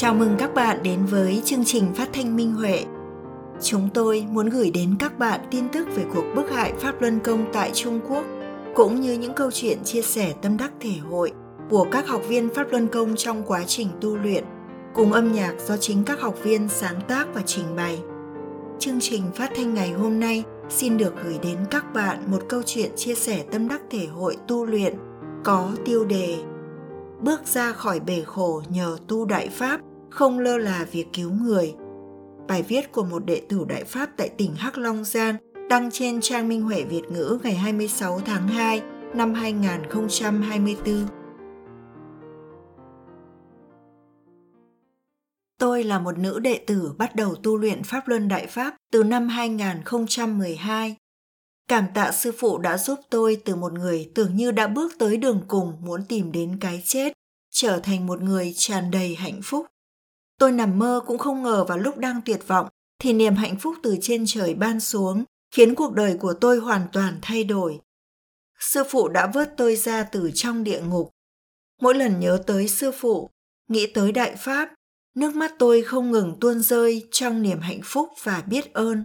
Chào mừng các bạn đến với chương trình phát thanh Minh Huệ. Chúng tôi muốn gửi đến các bạn tin tức về cuộc bức hại Pháp Luân Công tại Trung Quốc, cũng như những câu chuyện chia sẻ tâm đắc thể hội của các học viên Pháp Luân Công trong quá trình tu luyện, cùng âm nhạc do chính các học viên sáng tác và trình bày. Chương trình phát thanh ngày hôm nay xin được gửi đến các bạn một câu chuyện chia sẻ tâm đắc thể hội tu luyện có tiêu đề Bước ra khỏi bể khổ nhờ tu Đại Pháp, không lơ là việc cứu người. Bài viết của một đệ tử Đại Pháp tại tỉnh Hắc Long Giang đăng trên trang Minh Huệ Việt ngữ ngày 26 tháng 2 năm 2024. Tôi là một nữ đệ tử bắt đầu tu luyện Pháp Luân Đại Pháp từ năm 2012. Cảm tạ sư phụ đã giúp tôi từ một người tưởng như đã bước tới đường cùng muốn tìm đến cái chết, trở thành một người tràn đầy hạnh phúc. Tôi nằm mơ cũng không ngờ vào lúc đang tuyệt vọng thì niềm hạnh phúc từ trên trời ban xuống, khiến cuộc đời của tôi hoàn toàn thay đổi. Sư phụ đã vớt tôi ra từ trong địa ngục. Mỗi lần nhớ tới sư phụ, nghĩ tới Đại Pháp, nước mắt tôi không ngừng tuôn rơi trong niềm hạnh phúc và biết ơn.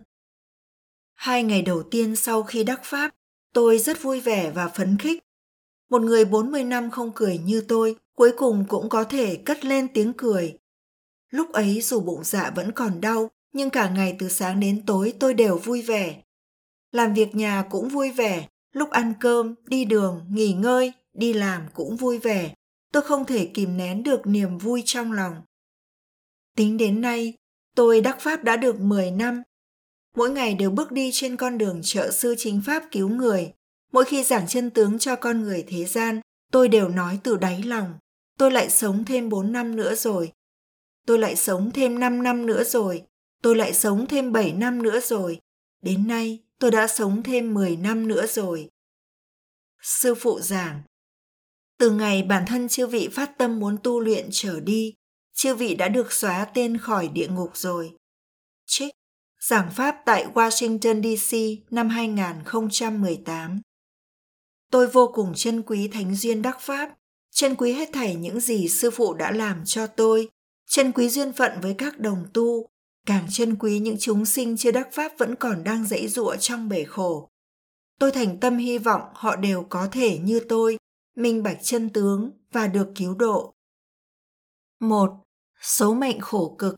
2 ngày đầu tiên sau khi đắc Pháp, tôi rất vui vẻ và phấn khích. Một người 40 năm không cười như tôi, cuối cùng cũng có thể cất lên tiếng cười. Lúc ấy dù bụng dạ vẫn còn đau, nhưng cả ngày từ sáng đến tối tôi đều vui vẻ. Làm việc nhà cũng vui vẻ, lúc ăn cơm, đi đường, nghỉ ngơi, đi làm cũng vui vẻ. Tôi không thể kìm nén được niềm vui trong lòng. Tính đến nay, tôi đắc Pháp đã được 10 năm. Mỗi ngày đều bước đi trên con đường trợ sư chính Pháp cứu người. Mỗi khi giảng chân tướng cho con người thế gian, tôi đều nói từ đáy lòng. Tôi lại sống thêm 4 năm nữa rồi. Tôi lại sống thêm 5 năm nữa rồi. Tôi lại sống thêm 7 năm nữa rồi. Đến nay, tôi đã sống thêm 10 năm nữa rồi. Sư phụ giảng: từ ngày bản thân chư vị phát tâm muốn tu luyện trở đi, chư vị đã được xóa tên khỏi địa ngục rồi. Trích giảng Pháp tại Washington DC năm 2018. Tôi vô cùng trân quý thánh duyên đắc Pháp, trân quý hết thảy những gì sư phụ đã làm cho tôi, trân quý duyên phận với các đồng tu, càng trân quý những chúng sinh chưa đắc Pháp vẫn còn đang giãy giụa trong bể khổ. Tôi thành tâm hy vọng họ đều có thể như tôi, minh bạch chân tướng và được cứu độ. 1. Số mệnh khổ cực.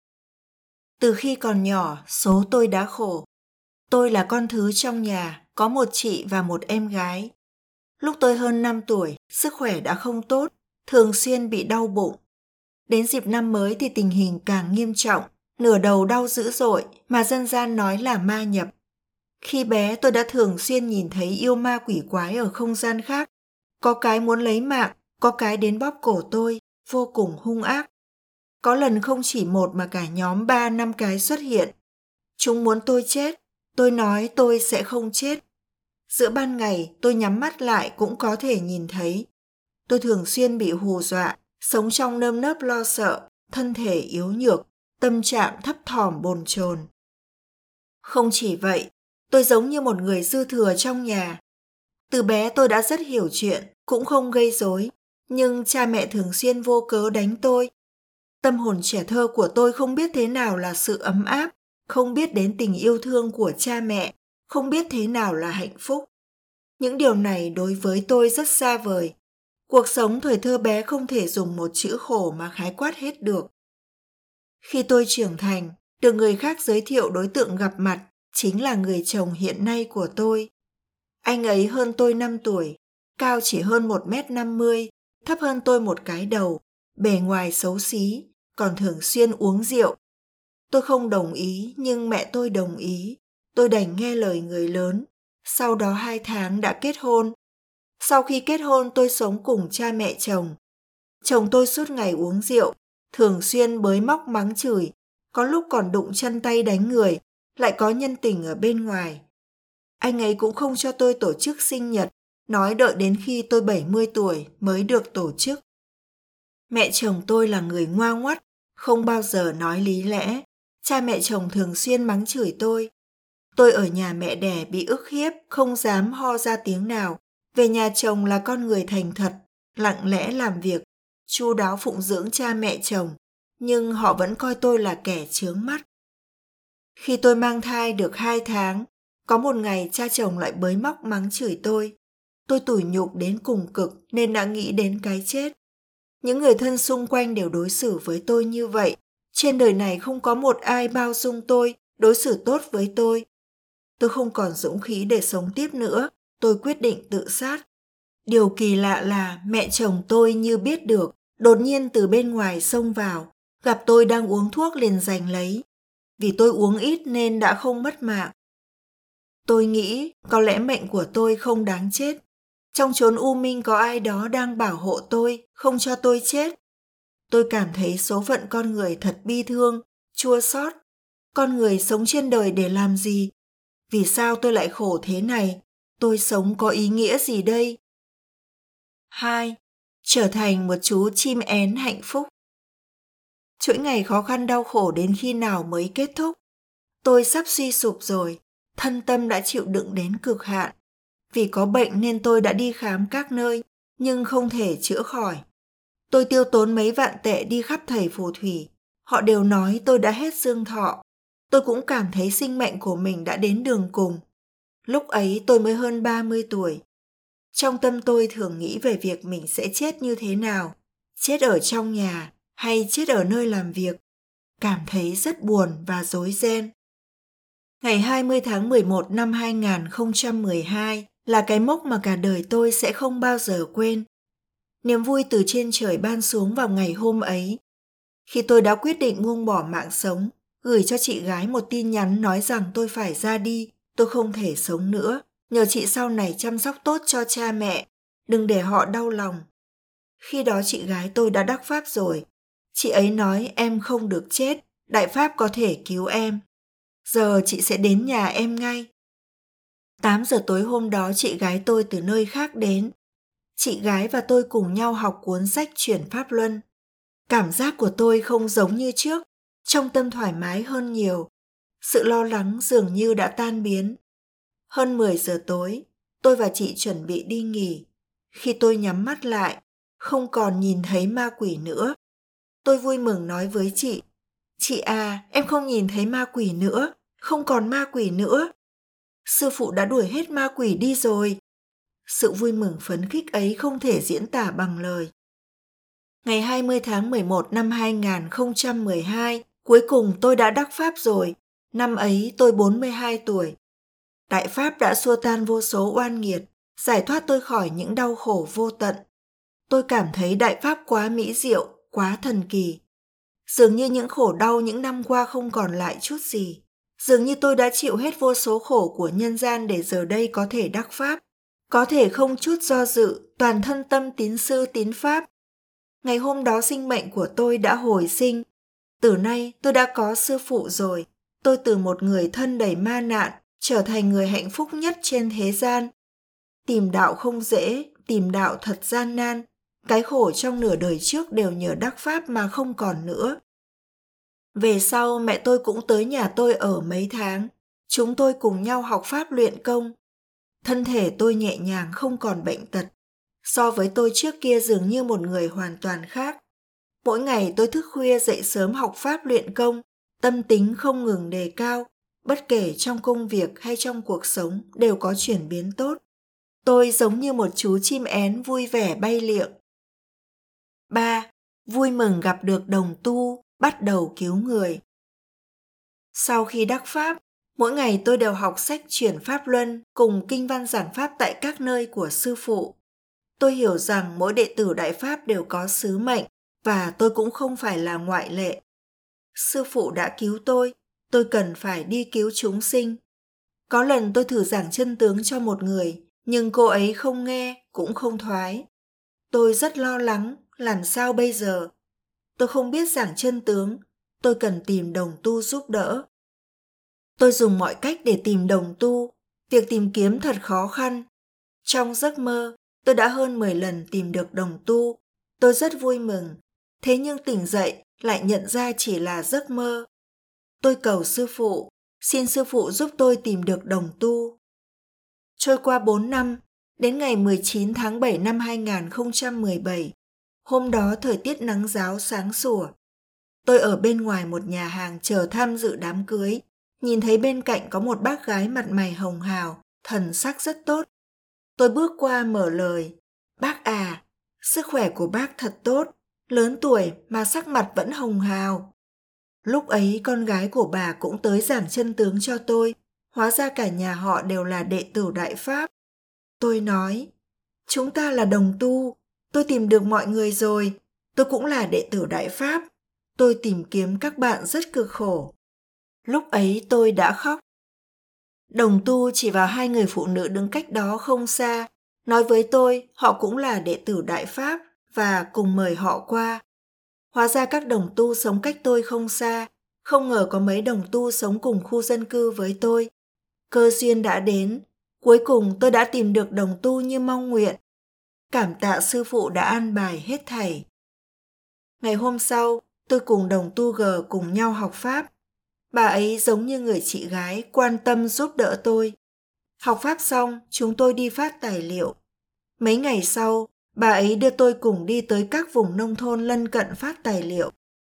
Từ khi còn nhỏ, số tôi đã khổ. Tôi là con thứ trong nhà, có một chị và một em gái. Lúc tôi hơn 5 tuổi, sức khỏe đã không tốt, thường xuyên bị đau bụng. Đến dịp năm mới thì tình hình càng nghiêm trọng, nửa đầu đau dữ dội mà dân gian nói là ma nhập. Khi bé tôi đã thường xuyên nhìn thấy yêu ma quỷ quái ở không gian khác. Có cái muốn lấy mạng, có cái đến bóp cổ tôi, vô cùng hung ác. Có lần không chỉ một mà cả nhóm 3-5 cái xuất hiện. Chúng muốn tôi chết, tôi nói tôi sẽ không chết. Giữa ban ngày tôi nhắm mắt lại cũng có thể nhìn thấy. Tôi thường xuyên bị hù dọa, sống trong nơm nớp lo sợ, thân thể yếu nhược, tâm trạng thấp thỏm bồn chồn. Không chỉ vậy, tôi giống như một người dư thừa trong nhà. Từ bé tôi đã rất hiểu chuyện, cũng không gây rối, nhưng cha mẹ thường xuyên vô cớ đánh tôi. Tâm hồn trẻ thơ của tôi không biết thế nào là sự ấm áp, không biết đến tình yêu thương của cha mẹ, không biết thế nào là hạnh phúc. Những điều này đối với tôi rất xa vời. Cuộc sống thời thơ bé không thể dùng một chữ khổ mà khái quát hết được. Khi tôi trưởng thành, được người khác giới thiệu đối tượng gặp mặt chính là người chồng hiện nay của tôi. Anh ấy hơn tôi 5 tuổi, cao chỉ hơn 1m50, thấp hơn tôi một cái đầu, bề ngoài xấu xí, còn thường xuyên uống rượu. Tôi không đồng ý nhưng mẹ tôi đồng ý. Tôi đành nghe lời người lớn. Sau đó 2 tháng đã kết hôn. Sau khi kết hôn tôi sống cùng cha mẹ chồng. Chồng tôi suốt ngày uống rượu, thường xuyên bới móc mắng chửi, có lúc còn đụng chân tay đánh người, lại có nhân tình ở bên ngoài. Anh ấy cũng không cho tôi tổ chức sinh nhật, nói đợi đến khi tôi 70 tuổi mới được tổ chức. Mẹ chồng tôi là người ngoa ngoắt, không bao giờ nói lý lẽ. Cha mẹ chồng thường xuyên mắng chửi tôi. Tôi ở nhà mẹ đẻ bị ức hiếp, không dám ho ra tiếng nào. Về nhà chồng là con người thành thật, lặng lẽ làm việc, chu đáo phụng dưỡng cha mẹ chồng. nhưng họ vẫn coi tôi là kẻ chướng mắt. Khi tôi mang thai được 2 tháng, có một ngày cha chồng lại bới móc mắng chửi tôi. Tôi tủi nhục đến cùng cực nên đã nghĩ đến cái chết. Những người thân xung quanh đều đối xử với tôi như vậy. Trên đời này không có một ai bao dung tôi, đối xử tốt với tôi. Tôi không còn dũng khí để sống tiếp nữa. Tôi quyết định tự sát. Điều kỳ lạ là mẹ chồng tôi như biết được, đột nhiên từ bên ngoài xông vào, gặp tôi đang uống thuốc liền giành lấy. Vì tôi uống ít nên đã không mất mạng. Tôi nghĩ có lẽ mệnh của tôi không đáng chết. Trong chốn u minh có ai đó đang bảo hộ tôi, không cho tôi chết. Tôi cảm thấy số phận con người thật bi thương, chua xót. Con người sống trên đời để làm gì? Vì sao tôi lại khổ thế này? Tôi sống có ý nghĩa gì đây? 2. Trở thành một chú chim én hạnh phúc. Chuỗi ngày khó khăn đau khổ đến khi nào mới kết thúc? Tôi sắp suy sụp rồi, thân tâm đã chịu đựng đến cực hạn. Vì có bệnh nên tôi đã đi khám các nơi, nhưng không thể chữa khỏi. Tôi tiêu tốn mấy vạn tệ đi khắp thầy phù thủy. Họ đều nói tôi đã hết dương thọ. Tôi cũng cảm thấy sinh mệnh của mình đã đến đường cùng. Lúc ấy tôi mới hơn 30 tuổi. Trong tâm tôi thường nghĩ về việc mình sẽ chết như thế nào. Chết ở trong nhà hay chết ở nơi làm việc. Cảm thấy rất buồn và rối ren. Ngày 20 tháng 11 năm 2012 là cái mốc mà cả đời tôi sẽ không bao giờ quên. Niềm vui từ trên trời ban xuống vào ngày hôm ấy. Khi tôi đã quyết định buông bỏ mạng sống, gửi cho chị gái một tin nhắn nói rằng tôi phải ra đi, tôi không thể sống nữa. Nhờ chị sau này chăm sóc tốt cho cha mẹ, đừng để họ đau lòng. Khi đó chị gái tôi đã đắc pháp rồi. Chị ấy nói em không được chết, Đại Pháp có thể cứu em. Giờ chị sẽ đến nhà em ngay. 8 giờ tối hôm đó chị gái tôi từ nơi khác đến. Chị gái và tôi cùng nhau học cuốn sách Chuyển Pháp Luân. Cảm giác của tôi không giống như trước, trong tâm thoải mái hơn nhiều. Sự lo lắng dường như đã tan biến. Hơn 10 giờ tối, tôi và chị chuẩn bị đi nghỉ. Khi tôi nhắm mắt lại, không còn nhìn thấy ma quỷ nữa. Tôi vui mừng nói với chị, chị à, em không nhìn thấy ma quỷ nữa, không còn ma quỷ nữa. Sư phụ đã đuổi hết ma quỷ đi rồi. Sự vui mừng phấn khích ấy không thể diễn tả bằng lời. Ngày 20 tháng 11 năm 2012, cuối cùng tôi đã đắc pháp rồi. Năm ấy tôi 42 tuổi. Đại Pháp đã xua tan vô số oan nghiệt, giải thoát tôi khỏi những đau khổ vô tận. Tôi cảm thấy Đại Pháp quá mỹ diệu, quá thần kỳ. Dường như những khổ đau những năm qua không còn lại chút gì. Dường như tôi đã chịu hết vô số khổ của nhân gian để giờ đây có thể đắc Pháp. Có thể không chút do dự, toàn thân tâm tín sư tín Pháp. Ngày hôm đó sinh mệnh của tôi đã hồi sinh. Từ nay tôi đã có sư phụ rồi. Tôi từ một người thân đầy ma nạn, trở thành người hạnh phúc nhất trên thế gian. Tìm đạo không dễ, tìm đạo thật gian nan. Cái khổ trong nửa đời trước đều nhờ đắc Pháp mà không còn nữa. Về sau mẹ tôi cũng tới nhà tôi ở mấy tháng. Chúng tôi cùng nhau học Pháp luyện công. Thân thể tôi nhẹ nhàng không còn bệnh tật. So với tôi trước kia dường như một người hoàn toàn khác. Mỗi ngày tôi thức khuya dậy sớm học Pháp luyện công. Tâm tính không ngừng đề cao. Bất kể trong công việc hay trong cuộc sống đều có chuyển biến tốt. Tôi giống như một chú chim én vui vẻ bay liệng. 3. Vui mừng gặp được đồng tu, bắt đầu cứu người. Sau khi đắc Pháp, mỗi ngày tôi đều học sách Chuyển Pháp Luân cùng kinh văn giảng Pháp tại các nơi của sư phụ. Tôi hiểu rằng mỗi đệ tử Đại Pháp đều có sứ mệnh và tôi cũng không phải là ngoại lệ. Sư phụ đã cứu tôi cần phải đi cứu chúng sinh. Có lần tôi thử giảng chân tướng cho một người, nhưng cô ấy không nghe, cũng không thoái. Tôi rất lo lắng, làm sao bây giờ? Tôi không biết giảng chân tướng, tôi cần tìm đồng tu giúp đỡ. Tôi dùng mọi cách để tìm đồng tu, việc tìm kiếm thật khó khăn. Trong giấc mơ, tôi đã hơn 10 lần tìm được đồng tu. Tôi rất vui mừng, thế nhưng tỉnh dậy lại nhận ra chỉ là giấc mơ. Tôi cầu sư phụ, xin sư phụ giúp tôi tìm được đồng tu. Trôi qua 4 năm, đến ngày 19 tháng 7 năm 2017, hôm đó thời tiết nắng ráo sáng sủa. Tôi ở bên ngoài một nhà hàng chờ tham dự đám cưới, nhìn thấy bên cạnh có một bác gái mặt mày hồng hào, thần sắc rất tốt. Tôi bước qua mở lời, bác à, sức khỏe của bác thật tốt, lớn tuổi mà sắc mặt vẫn hồng hào. Lúc ấy con gái của bà cũng tới giảng chân tướng cho tôi, hóa ra cả nhà họ đều là đệ tử Đại Pháp. Tôi nói, chúng ta là đồng tu, tôi tìm được mọi người rồi, tôi cũng là đệ tử Đại Pháp, tôi tìm kiếm các bạn rất cực khổ. Lúc ấy tôi đã khóc. Đồng tu chỉ vào hai người phụ nữ đứng cách đó không xa, nói với tôi họ cũng là đệ tử Đại Pháp và cùng mời họ qua. Hóa ra các đồng tu sống cách tôi không xa, không ngờ có mấy đồng tu sống cùng khu dân cư với tôi. Cơ duyên đã đến, cuối cùng tôi đã tìm được đồng tu như mong nguyện. Cảm tạ sư phụ đã an bài hết thảy. Ngày hôm sau, tôi cùng đồng tu G cùng nhau học Pháp. Bà ấy giống như người chị gái quan tâm giúp đỡ tôi. Học Pháp xong, chúng tôi đi phát tài liệu. Mấy ngày sau, bà ấy đưa tôi cùng đi tới các vùng nông thôn lân cận phát tài liệu.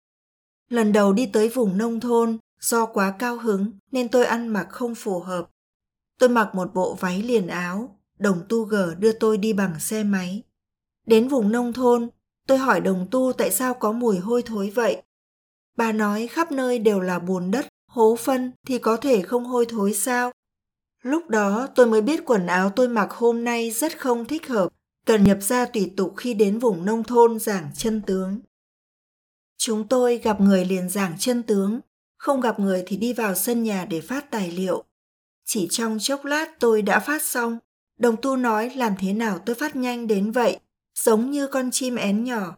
Lần đầu đi tới vùng nông thôn, do quá cao hứng nên tôi ăn mặc không phù hợp. Tôi mặc một bộ váy liền áo, đồng tu G đưa tôi đi bằng xe máy. Đến vùng nông thôn, tôi hỏi đồng tu tại sao có mùi hôi thối vậy. Bà nói khắp nơi đều là bùn đất, hố phân thì có thể không hôi thối sao? Lúc đó tôi mới biết quần áo tôi mặc hôm nay rất không thích hợp, cần nhập gia tùy tục khi đến vùng nông thôn giảng chân tướng. Chúng tôi gặp người liền giảng chân tướng, không gặp người thì đi vào sân nhà để phát tài liệu. Chỉ trong chốc lát tôi đã phát xong, đồng tu nói làm thế nào tôi phát nhanh đến vậy, giống như con chim én nhỏ.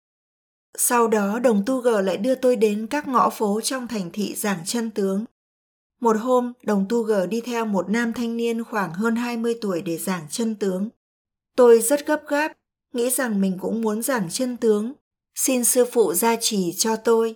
Sau đó đồng tu G lại đưa tôi đến các ngõ phố trong thành thị giảng chân tướng. Một hôm, đồng tu G đi theo một nam thanh niên khoảng hơn 20 tuổi để giảng chân tướng. Tôi rất gấp gáp, nghĩ rằng mình cũng muốn giảng chân tướng, xin sư phụ gia trì cho tôi.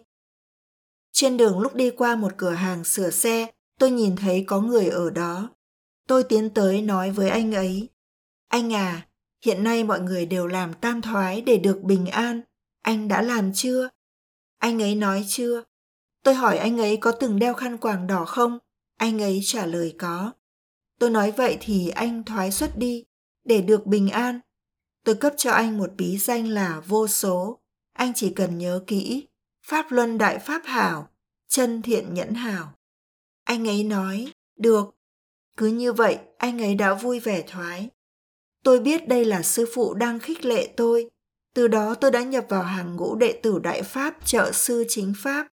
Trên đường lúc đi qua một cửa hàng sửa xe, tôi nhìn thấy có người ở đó. Tôi tiến tới nói với anh ấy, anh à, hiện nay mọi người đều làm tam thoái để được bình an, anh đã làm chưa? Anh ấy nói chưa. Tôi hỏi anh ấy có từng đeo khăn quàng đỏ không? Anh ấy trả lời có. Tôi nói vậy thì anh thoái xuất đi, để được bình an. Tôi cấp cho anh một bí danh là vô số. Anh chỉ cần nhớ kỹ, Pháp Luân Đại Pháp Hảo, chân thiện nhẫn hảo. Anh ấy nói, được. Cứ như vậy, anh ấy đã vui vẻ thoái. Tôi biết đây là sư phụ đang khích lệ tôi. Từ đó tôi đã nhập vào hàng ngũ đệ tử Đại Pháp trợ sư chính Pháp.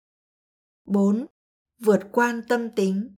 4. Vượt quan tâm tính.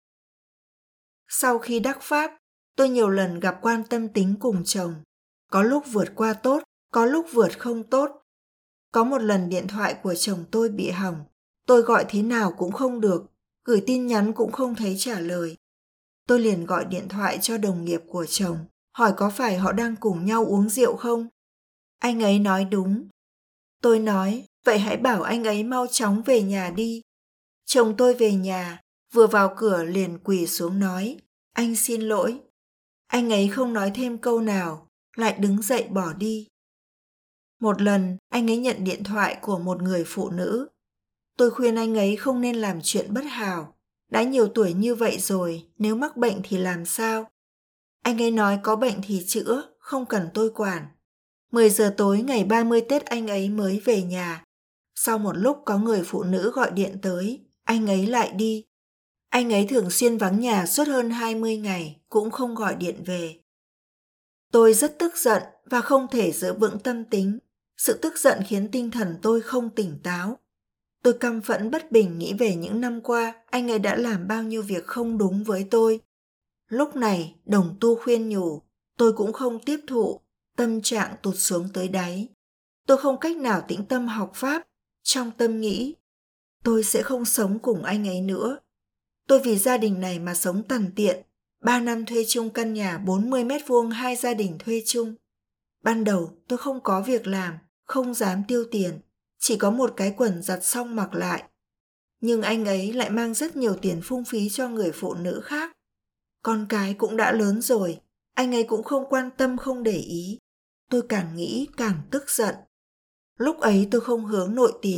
Sau khi đắc Pháp, tôi nhiều lần gặp quan tâm tính cùng chồng. Có lúc vượt qua tốt, có lúc vượt không tốt. Có một lần điện thoại của chồng tôi bị hỏng. Tôi gọi thế nào cũng không được, gửi tin nhắn cũng không thấy trả lời. Tôi liền gọi điện thoại cho đồng nghiệp của chồng, hỏi có phải họ đang cùng nhau uống rượu không? Anh ấy nói đúng. Tôi nói, vậy hãy bảo anh ấy mau chóng về nhà đi. Chồng tôi về nhà, vừa vào cửa liền quỳ xuống nói, anh xin lỗi. Anh ấy không nói thêm câu nào, lại đứng dậy bỏ đi. Một lần, anh ấy nhận điện thoại của một người phụ nữ. Tôi khuyên anh ấy không nên làm chuyện bất hảo. Đã nhiều tuổi như vậy rồi, nếu mắc bệnh thì làm sao? Anh ấy nói có bệnh thì chữa, không cần tôi quản. 10 giờ tối ngày 30 Tết anh ấy mới về nhà. Sau một lúc có người phụ nữ gọi điện tới, anh ấy lại đi. Anh ấy thường xuyên vắng nhà suốt hơn 20 ngày, cũng không gọi điện về. Tôi rất tức giận và không thể giữ vững tâm tính. Sự tức giận khiến tinh thần tôi không tỉnh táo. Tôi căm phẫn bất bình nghĩ về những năm qua anh ấy đã làm bao nhiêu việc không đúng với tôi. Lúc này đồng tu khuyên nhủ, tôi cũng không tiếp thụ, tâm trạng tụt xuống tới đáy. Tôi không cách nào tĩnh tâm học Pháp, trong tâm nghĩ, tôi sẽ không sống cùng anh ấy nữa. Tôi vì gia đình này mà sống tằn tiện, 3 năm thuê chung căn nhà 40 mét vuông hai gia đình thuê chung. Ban đầu tôi không có việc làm, không dám tiêu tiền, chỉ có một cái quần giặt xong mặc lại. Nhưng anh ấy lại mang rất nhiều tiền phung phí cho người phụ nữ khác. Con cái cũng đã lớn rồi, anh ấy cũng không quan tâm không để ý. Tôi càng nghĩ càng tức giận. Lúc ấy tôi không hướng nội tìm,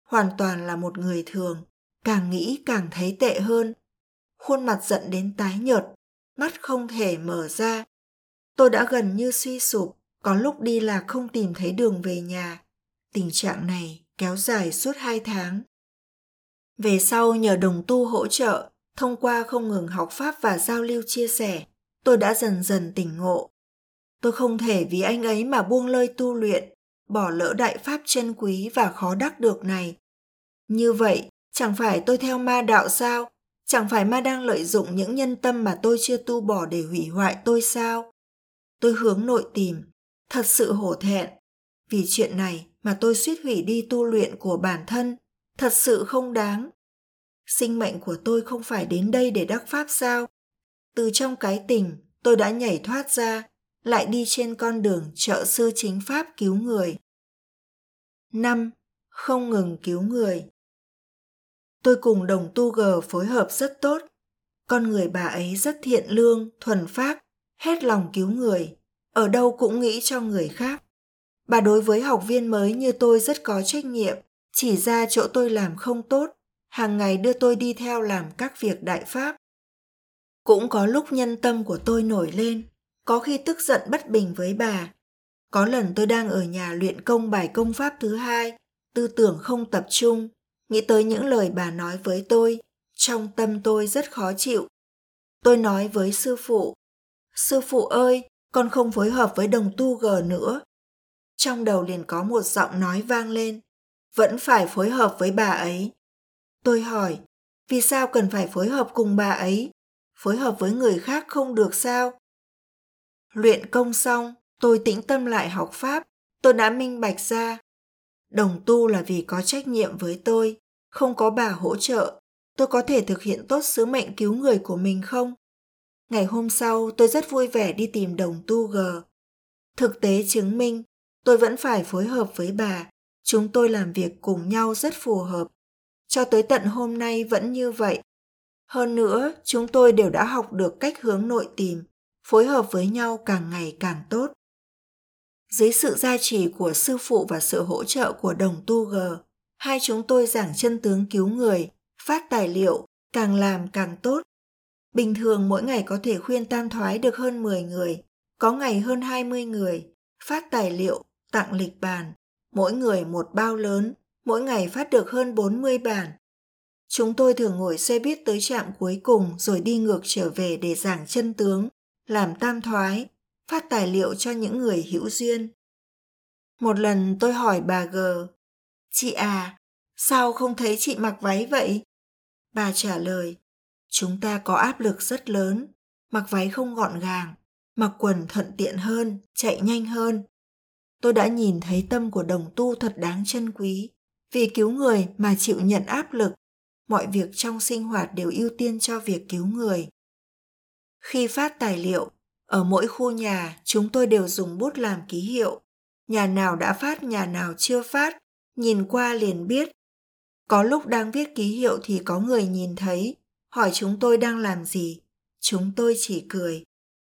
hoàn toàn là một người thường, càng nghĩ càng thấy tệ hơn. Khuôn mặt giận đến tái nhợt, mắt không thể mở ra. Tôi đã gần như suy sụp, có lúc đi lạc không tìm thấy đường về nhà. Tình trạng này kéo dài suốt 2 tháng. Về sau nhờ đồng tu hỗ trợ, thông qua không ngừng học pháp và giao lưu chia sẻ, tôi đã dần dần tỉnh ngộ. Tôi không thể vì anh ấy mà buông lơi tu luyện, bỏ lỡ đại pháp chân quý và khó đắc được này. Như vậy, chẳng phải tôi theo ma đạo sao? Chẳng phải ma đang lợi dụng những nhân tâm mà tôi chưa tu bỏ để hủy hoại tôi sao? Tôi hướng nội tìm, thật sự hổ thẹn. Vì chuyện này mà tôi suýt hủy đi tu luyện của bản thân, thật sự không đáng. Sinh mệnh của tôi không phải đến đây để đắc pháp sao? Từ trong cái tình, tôi đã nhảy thoát ra, lại đi trên con đường trợ sư chính pháp cứu người. 5. Không ngừng cứu người. Tôi cùng đồng tu G phối hợp rất tốt. Con người bà ấy rất thiện lương, thuần phác, hết lòng cứu người, ở đâu cũng nghĩ cho người khác. Bà đối với học viên mới như tôi rất có trách nhiệm, chỉ ra chỗ tôi làm không tốt, hàng ngày đưa tôi đi theo làm các việc đại pháp. Cũng có lúc nhân tâm của tôi nổi lên, có khi tức giận bất bình với bà. Có lần tôi đang ở nhà luyện công bài công pháp thứ 2, tư tưởng không tập trung, nghĩ tới những lời bà nói với tôi, trong tâm tôi rất khó chịu. Tôi nói với sư phụ ơi, con không phối hợp với đồng tu G nữa. Trong đầu liền có một giọng nói vang lên, vẫn phải phối hợp với bà ấy. Tôi hỏi, vì sao cần phải phối hợp cùng bà ấy? Phối hợp với người khác không được sao? Luyện công xong, tôi tĩnh tâm lại học pháp, tôi đã minh bạch ra. Đồng tu là vì có trách nhiệm với tôi, không có bà hỗ trợ, tôi có thể thực hiện tốt sứ mệnh cứu người của mình không? Ngày hôm sau, tôi rất vui vẻ đi tìm đồng tu G. Thực tế chứng minh, tôi vẫn phải phối hợp với bà, chúng tôi làm việc cùng nhau rất phù hợp. Cho tới tận hôm nay vẫn như vậy. Hơn nữa, chúng tôi đều đã học được cách hướng nội tìm, phối hợp với nhau càng ngày càng tốt. Dưới sự gia trì của sư phụ và sự hỗ trợ của đồng tu G, hai chúng tôi giảng chân tướng cứu người, phát tài liệu, càng làm càng tốt. Bình thường mỗi ngày có thể khuyên tam thoái được hơn 10 người, có ngày hơn 20 người, phát tài liệu, tặng lịch bản, mỗi người một bao lớn, mỗi ngày phát được hơn 40 bản. Chúng tôi thường ngồi xe buýt tới trạm cuối cùng rồi đi ngược trở về để giảng chân tướng, làm tam thoái, phát tài liệu cho những người hữu duyên. Một lần tôi hỏi bà G, chị à, sao không thấy chị mặc váy vậy? Bà trả lời, chúng ta có áp lực rất lớn, mặc váy không gọn gàng, mặc quần thuận tiện hơn, chạy nhanh hơn. Tôi đã nhìn thấy tâm của đồng tu thật đáng trân quý, vì cứu người mà chịu nhận áp lực, mọi việc trong sinh hoạt đều ưu tiên cho việc cứu người. Khi phát tài liệu, ở mỗi khu nhà chúng tôi đều dùng bút làm ký hiệu, nhà nào đã phát nhà nào chưa phát, nhìn qua liền biết. Có lúc đang viết ký hiệu thì có người nhìn thấy, hỏi chúng tôi đang làm gì, chúng tôi chỉ cười.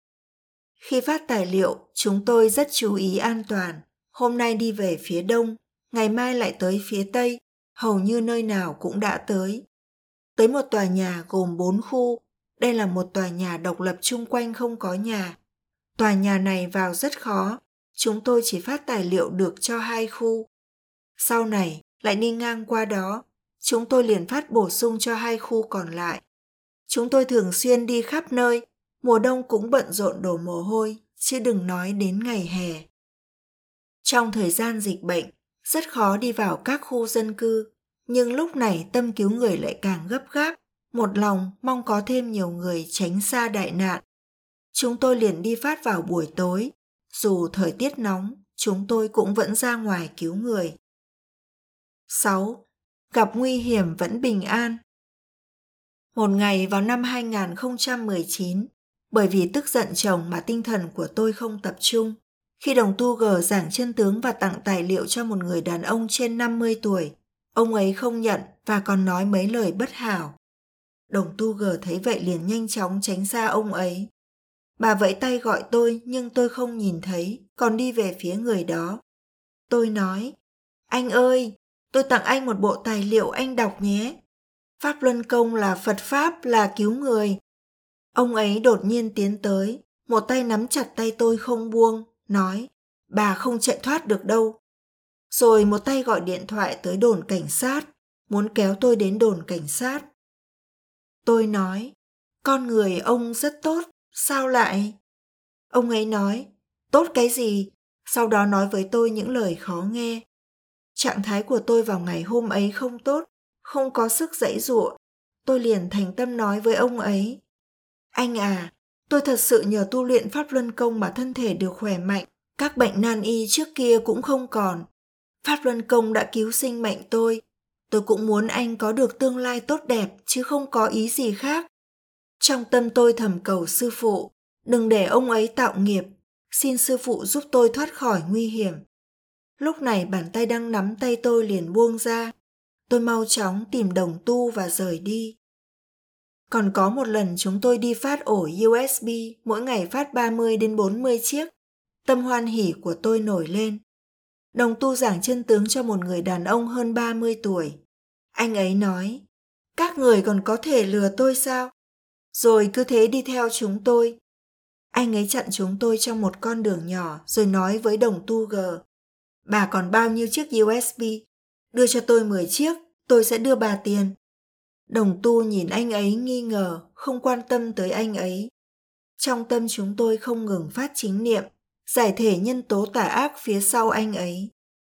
Khi phát tài liệu, chúng tôi rất chú ý an toàn, hôm nay đi về phía đông, ngày mai lại tới phía tây, hầu như nơi nào cũng đã tới. Tới một tòa nhà gồm 4 khu, đây là một tòa nhà độc lập chung quanh không có nhà. Tòa nhà này vào rất khó, chúng tôi chỉ phát tài liệu được cho 2 khu. Sau này, lại đi ngang qua đó, chúng tôi liền phát bổ sung cho 2 khu còn lại. Chúng tôi thường xuyên đi khắp nơi, mùa đông cũng bận rộn đổ mồ hôi, chứ đừng nói đến ngày hè. Trong thời gian dịch bệnh, rất khó đi vào các khu dân cư, nhưng lúc này tâm cứu người lại càng gấp gáp, một lòng mong có thêm nhiều người tránh xa đại nạn. Chúng tôi liền đi phát vào buổi tối, dù thời tiết nóng, chúng tôi cũng vẫn ra ngoài cứu người. 6. Gặp nguy hiểm vẫn bình an. Một ngày vào năm 2019, bởi vì tức giận chồng mà tinh thần của tôi không tập trung, khi đồng tu G giảng chân tướng và tặng tài liệu cho một người đàn ông trên 50 tuổi, ông ấy không nhận và còn nói mấy lời bất hảo. Đồng tu G thấy vậy liền nhanh chóng tránh xa ông ấy. Bà vẫy tay gọi tôi nhưng tôi không nhìn thấy, còn đi về phía người đó. Tôi nói, anh ơi, Tôi tặng anh một bộ tài liệu anh đọc nhé. Pháp Luân Công là Phật Pháp, là cứu người. Ông ấy đột nhiên tiến tới, một tay nắm chặt tay tôi không buông, nói, bà không chạy thoát được đâu. Rồi một tay gọi điện thoại tới đồn cảnh sát, muốn kéo tôi đến đồn cảnh sát. Tôi nói, con người ông rất tốt, sao lại? Ông ấy nói, tốt cái gì? Sau đó nói với tôi những lời khó nghe. Trạng thái của tôi vào ngày hôm ấy không tốt, không có sức giãy giụa. Tôi liền thành tâm nói với ông ấy, anh à, tôi thật sự nhờ tu luyện Pháp Luân Công mà thân thể được khỏe mạnh, các bệnh nan y trước kia cũng không còn. Pháp Luân Công đã cứu sinh mệnh tôi cũng muốn anh có được tương lai tốt đẹp chứ không có ý gì khác. Trong tâm tôi thầm cầu sư phụ, đừng để ông ấy tạo nghiệp, xin sư phụ giúp tôi thoát khỏi nguy hiểm. Lúc này bàn tay đang nắm tay tôi liền buông ra. Tôi mau chóng tìm đồng tu và rời đi. Còn có một lần chúng tôi đi phát ổ USB, mỗi ngày phát 30 đến 40 chiếc. Tâm hoan hỉ của tôi nổi lên. Đồng tu giảng chân tướng cho một người đàn ông hơn 30 tuổi. Anh ấy nói, các người còn có thể lừa tôi sao? Rồi cứ thế đi theo chúng tôi. Anh ấy chặn chúng tôi trong một con đường nhỏ rồi nói với đồng tu G. Bà còn bao nhiêu chiếc USB? Đưa cho tôi 10 chiếc, tôi sẽ đưa bà tiền. Đồng tu nhìn anh ấy nghi ngờ, không quan tâm tới anh ấy. Trong tâm chúng tôi không ngừng phát chính niệm, giải thể nhân tố tà ác phía sau anh ấy.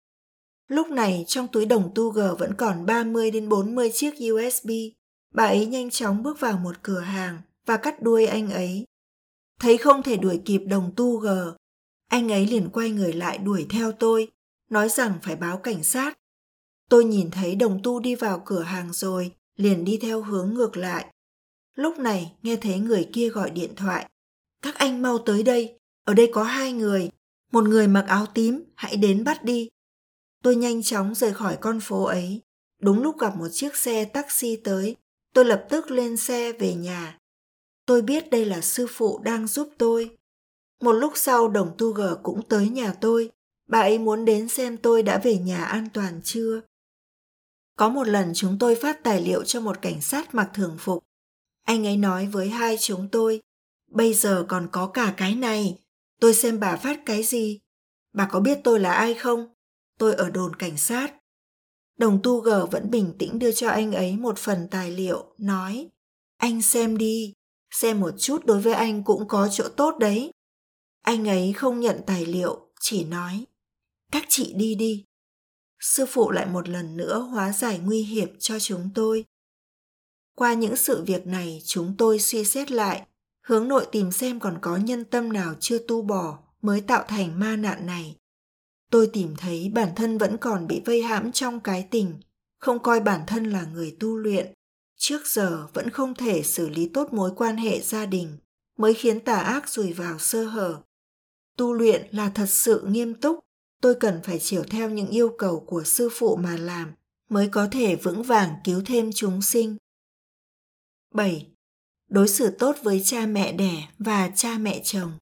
Lúc này trong túi đồng tu G vẫn còn 30 đến 40 chiếc USB. Bà ấy nhanh chóng bước vào một cửa hàng và cắt đuôi anh ấy. Thấy không thể đuổi kịp đồng tu G, anh ấy liền quay người lại đuổi theo tôi, nói rằng phải báo cảnh sát. Tôi nhìn thấy đồng tu đi vào cửa hàng rồi, liền đi theo hướng ngược lại. Lúc này nghe thấy người kia gọi điện thoại. Các anh mau tới đây, ở đây có 2 người, một người mặc áo tím, hãy đến bắt đi. Tôi nhanh chóng rời khỏi con phố ấy. Đúng lúc gặp một chiếc xe taxi tới, tôi lập tức lên xe về nhà. Tôi biết đây là sư phụ đang giúp tôi. Một lúc sau đồng tu G cũng tới nhà tôi. Bà ấy muốn đến xem tôi đã về nhà an toàn chưa. Có một lần chúng tôi phát tài liệu cho một cảnh sát mặc thường phục. Anh ấy nói với hai chúng tôi, bây giờ còn có cả cái này, tôi xem bà phát cái gì. Bà có biết tôi là ai không? Tôi ở đồn cảnh sát. Đồng tu G vẫn bình tĩnh đưa cho anh ấy một phần tài liệu, nói, anh xem đi, xem một chút đối với anh cũng có chỗ tốt đấy. Anh ấy không nhận tài liệu, chỉ nói, các chị đi đi. Sư phụ lại một lần nữa hóa giải nguy hiểm cho chúng tôi. Qua những sự việc này chúng tôi suy xét lại, hướng nội tìm xem còn có nhân tâm nào chưa tu bỏ mới tạo thành ma nạn này. Tôi tìm thấy bản thân vẫn còn bị vây hãm trong cái tình, không coi bản thân là người tu luyện. Trước giờ vẫn không thể xử lý tốt mối quan hệ gia đình, mới khiến tà ác dùi vào sơ hở. Tu luyện là thật sự nghiêm túc, tôi cần phải chiều theo những yêu cầu của sư phụ mà làm, mới có thể vững vàng cứu thêm chúng sinh. 7. Đối xử tốt với cha mẹ đẻ và cha mẹ chồng.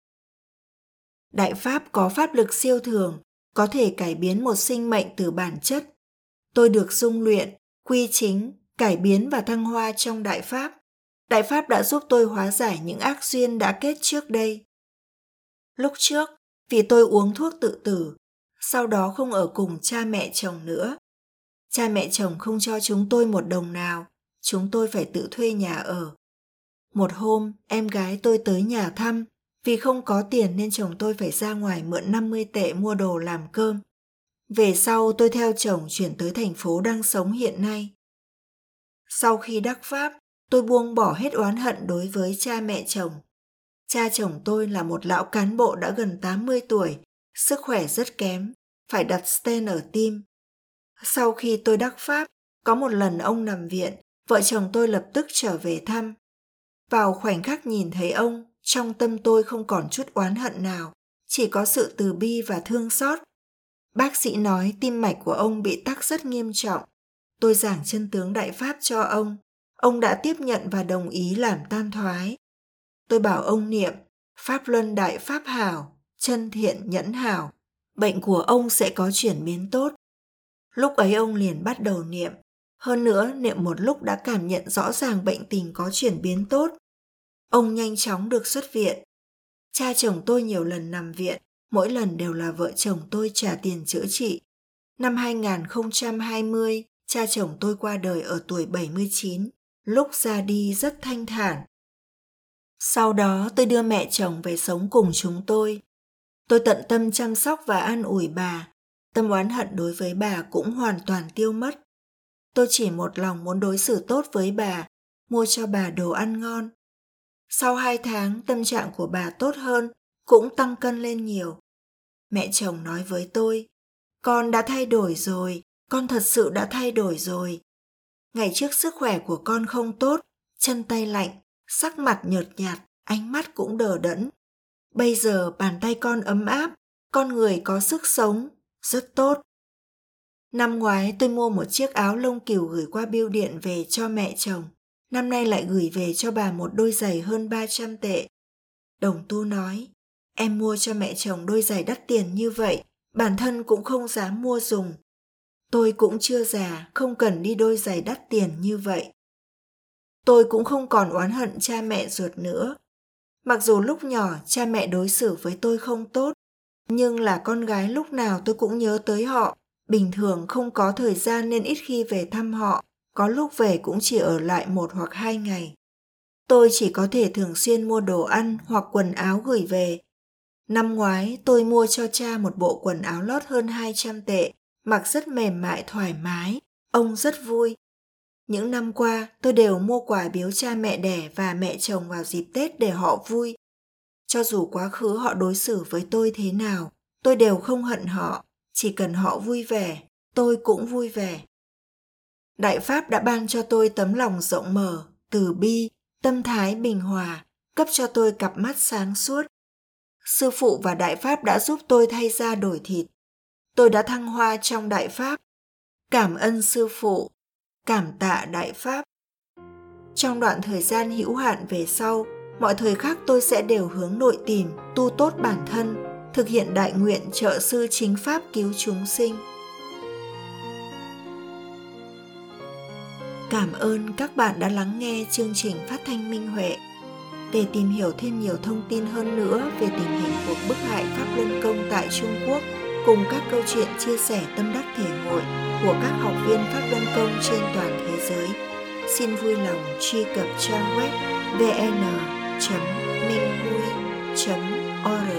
Đại Pháp có pháp lực siêu thường, có thể cải biến một sinh mệnh từ bản chất. Tôi được dung luyện, quy chính, cải biến và thăng hoa trong Đại Pháp. Đại Pháp đã giúp tôi hóa giải những ác duyên đã kết trước đây. Lúc trước, vì tôi uống thuốc tự tử, sau đó không ở cùng cha mẹ chồng nữa. Cha mẹ chồng không cho chúng tôi một đồng nào, chúng tôi phải tự thuê nhà ở. Một hôm, em gái tôi tới nhà thăm, vì không có tiền nên chồng tôi phải ra ngoài mượn 50 tệ mua đồ làm cơm. Về sau tôi theo chồng chuyển tới thành phố đang sống hiện nay. Sau khi đắc Pháp, tôi buông bỏ hết oán hận đối với cha mẹ chồng. Cha chồng tôi là một lão cán bộ đã gần 80 tuổi, sức khỏe rất kém, phải đặt stent ở tim. Sau khi tôi đắc Pháp, có một lần ông nằm viện, vợ chồng tôi lập tức trở về thăm. Vào khoảnh khắc nhìn thấy ông, trong tâm tôi không còn chút oán hận nào, chỉ có sự từ bi và thương xót. Bác sĩ nói tim mạch của ông bị tắc rất nghiêm trọng. Tôi giảng chân tướng Đại Pháp cho ông đã tiếp nhận và đồng ý làm tam thoái. Tôi bảo ông niệm, Pháp Luân Đại Pháp Hảo, chân thiện nhẫn hảo, bệnh của ông sẽ có chuyển biến tốt. Lúc ấy ông liền bắt đầu niệm. Hơn nữa, niệm một lúc đã cảm nhận rõ ràng bệnh tình có chuyển biến tốt. Ông nhanh chóng được xuất viện. Cha chồng tôi nhiều lần nằm viện, mỗi lần đều là vợ chồng tôi trả tiền chữa trị. Năm 2020, cha chồng tôi qua đời ở tuổi 79, lúc ra đi rất thanh thản. Sau đó tôi đưa mẹ chồng về sống cùng chúng tôi. Tôi tận tâm chăm sóc và an ủi bà. Tâm oán hận đối với bà cũng hoàn toàn tiêu mất. Tôi chỉ một lòng muốn đối xử tốt với bà, mua cho bà đồ ăn ngon. Sau 2 tháng, tâm trạng của bà tốt hơn, cũng tăng cân lên nhiều. Mẹ chồng nói với tôi, con đã thay đổi rồi, con thật sự đã thay đổi rồi. Ngày trước sức khỏe của con không tốt, chân tay lạnh, sắc mặt nhợt nhạt, ánh mắt cũng đờ đẫn. Bây giờ bàn tay con ấm áp, con người có sức sống, rất tốt. Năm ngoái tôi mua một chiếc áo lông cừu gửi qua bưu điện về cho mẹ chồng. Năm nay lại gửi về cho bà một đôi giày hơn 300 tệ. Đồng tu nói, em mua cho mẹ chồng đôi giày đắt tiền như vậy, bản thân cũng không dám mua dùng. Tôi cũng chưa già, không cần đi đôi giày đắt tiền như vậy. Tôi cũng không còn oán hận cha mẹ ruột nữa. Mặc dù lúc nhỏ cha mẹ đối xử với tôi không tốt, nhưng là con gái lúc nào tôi cũng nhớ tới họ. Bình thường không có thời gian nên ít khi về thăm họ, có lúc về cũng chỉ ở lại 1 hoặc 2 ngày. Tôi chỉ có thể thường xuyên mua đồ ăn hoặc quần áo gửi về. Năm ngoái tôi mua cho cha một bộ quần áo lót hơn 200 tệ, mặc rất mềm mại thoải mái, ông rất vui. Những năm qua tôi đều mua quà biếu cha mẹ đẻ và mẹ chồng vào dịp Tết để họ vui. Cho dù quá khứ họ đối xử với tôi thế nào, tôi đều không hận họ, chỉ cần họ vui vẻ, tôi cũng vui vẻ. Đại Pháp đã ban cho tôi tấm lòng rộng mở, từ bi, tâm thái bình hòa, cấp cho tôi cặp mắt sáng suốt. Sư phụ và Đại Pháp đã giúp tôi thay da đổi thịt. Tôi đã thăng hoa trong Đại Pháp. Cảm ơn Sư phụ, cảm tạ Đại Pháp. Trong đoạn thời gian hữu hạn về sau, mọi thời khắc tôi sẽ đều hướng nội tìm, tu tốt bản thân, thực hiện đại nguyện trợ sư chính Pháp cứu chúng sinh. Cảm ơn các bạn đã lắng nghe chương trình phát thanh Minh Huệ. Để tìm hiểu thêm nhiều thông tin hơn nữa về tình hình cuộc bức hại Pháp Luân Công tại Trung Quốc, cùng các câu chuyện chia sẻ tâm đắc thể hội của các học viên Pháp Luân Công trên toàn thế giới, xin vui lòng truy cập trang web vn.minhui.org.